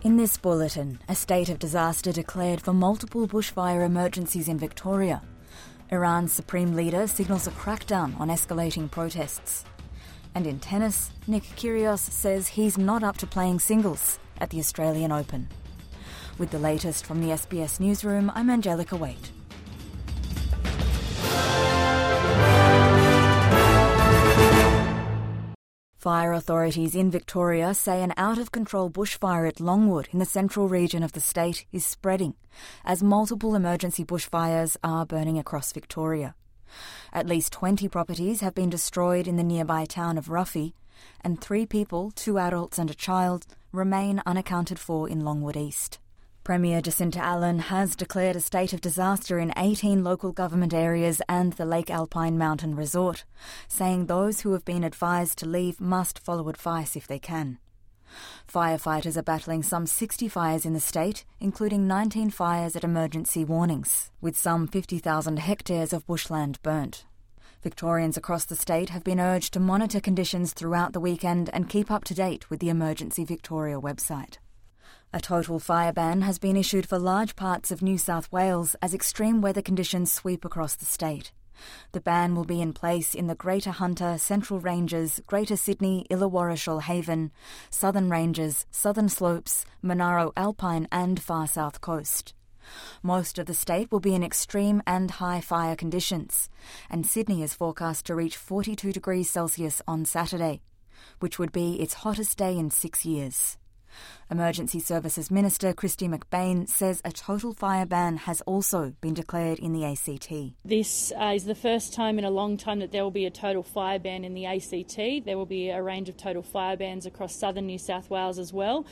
In this bulletin, a state of disaster declared for multiple bushfire emergencies in Victoria. Iran's supreme leader signals a crackdown on escalating protests. And in tennis, Nick Kyrgios says he's not up to playing singles at the Australian Open. With the latest from the SBS Newsroom, I'm Angelica Waite. Fire authorities in Victoria say an out-of-control bushfire at Longwood in the central region of the state is spreading, as multiple emergency bushfires are burning across Victoria. At least 20 properties have been destroyed in the nearby town of Ruffy, and 3 people, 2 adults and a child, remain unaccounted for in Longwood East. Premier Jacinta Allen has declared a state of disaster in 18 local government areas and the Lake Alpine Mountain Resort, saying those who have been advised to leave must follow advice if they can. Firefighters are battling some 60 fires in the state, including 19 fires at emergency warnings, with some 50,000 hectares of bushland burnt. Victorians across the state have been urged to monitor conditions throughout the weekend and keep up to date with the Emergency Victoria website. A total fire ban has been issued for large parts of New South Wales as extreme weather conditions sweep across the state. The ban will be in place in the Greater Hunter, Central Ranges, Greater Sydney, Illawarra Shoalhaven, Southern Ranges, Southern Slopes, Monaro Alpine and Far South Coast. Most of the state will be in extreme and high fire conditions, and Sydney is forecast to reach 42 degrees Celsius on Saturday, which would be its hottest day in 6 years. Emergency Services Minister Kristy McBain says a total fire ban has also been declared in the ACT. This is the first time in a long time that there will be a total fire ban in the ACT. There will be a range of total fire bans across southern New South Wales as well.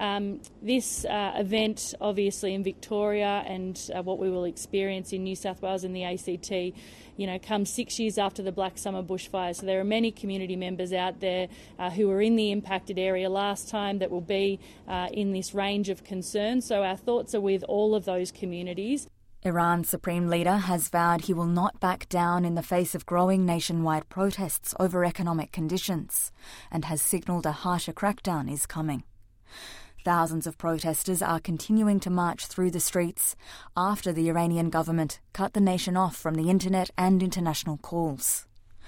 This event, obviously in Victoria, and what we will experience in New South Wales and the ACT, comes 6 years after the Black Summer bushfire. So there are many community members out there who were in the impacted area last time that will be in this range of concern. So our thoughts are with all of those communities. Iran's supreme leader has vowed he will not back down in the face of growing nationwide protests over economic conditions, and has signalled a harsher crackdown is coming. Thousands of protesters are continuing to march through the streets after the Iranian government cut the nation off from the internet and international calls.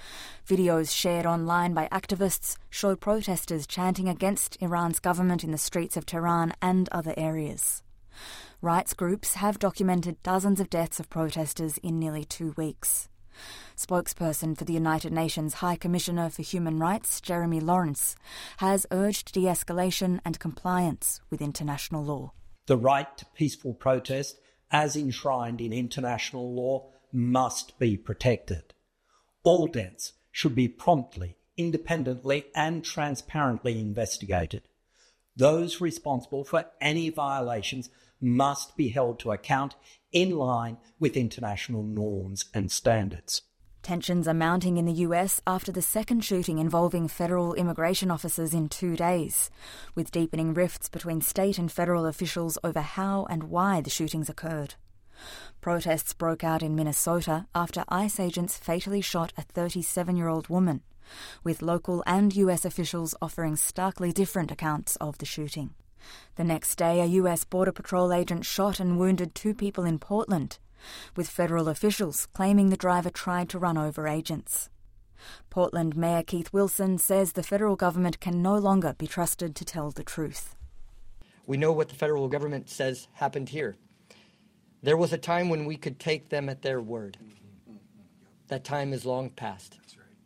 Videos shared online by activists show protesters chanting against Iran's government in the streets of Tehran and other areas. Rights groups have documented dozens of deaths of protesters in nearly 2 weeks. Spokesperson for the United Nations High Commissioner for Human Rights, Jeremy Lawrence, has urged de-escalation and compliance with international law. The right to peaceful protest, as enshrined in international law, must be protected. All deaths should be promptly, independently and transparently investigated. Those responsible for any violations must be held to account in line with international norms and standards. Tensions are mounting in the US after the second shooting involving federal immigration officers in 2 days, with deepening rifts between state and federal officials over how and why the shootings occurred. Protests broke out in Minnesota after ICE agents fatally shot a 37-year-old woman, with local and US officials offering starkly different accounts of the shooting. The next day, a US Border Patrol agent shot and wounded 2 people in Portland, with federal officials claiming the driver tried to run over agents. Portland Mayor Keith Wilson says the federal government can no longer be trusted to tell the truth. We know what the federal government says happened here. There was a time when we could take them at their word. That time is long past.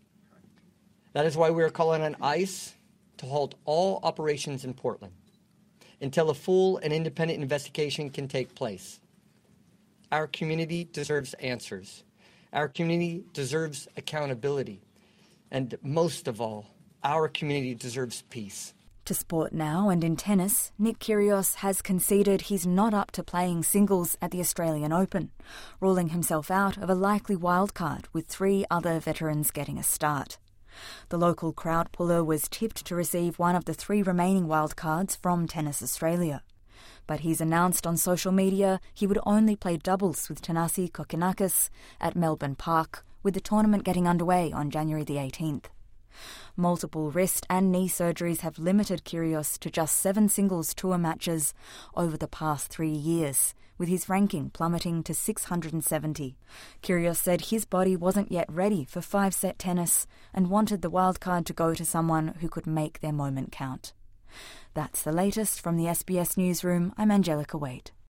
That is why we are calling on ICE to halt all operations in Portland until a full and independent investigation can take place. Our community deserves answers. Our community deserves accountability. And most of all, our community deserves peace. To sport now, and in tennis, Nick Kyrgios has conceded he's not up to playing singles at the Australian Open, ruling himself out of a likely wildcard with 3 other veterans getting a start. The local crowd puller was tipped to receive one of the 3 remaining wildcards from Tennis Australia. But he's announced on social media he would only play doubles with Thanasi Kokkinakis at Melbourne Park, with the tournament getting underway on January the 18th. Multiple wrist and knee surgeries have limited Kyrgios to just 7 singles tour matches over the past 3 years, with his ranking plummeting to 670. Kyrgios said his body wasn't yet ready for 5-set tennis and wanted the wildcard to go to someone who could make their moment count. That's the latest from the SBS Newsroom. I'm Angelica Wade.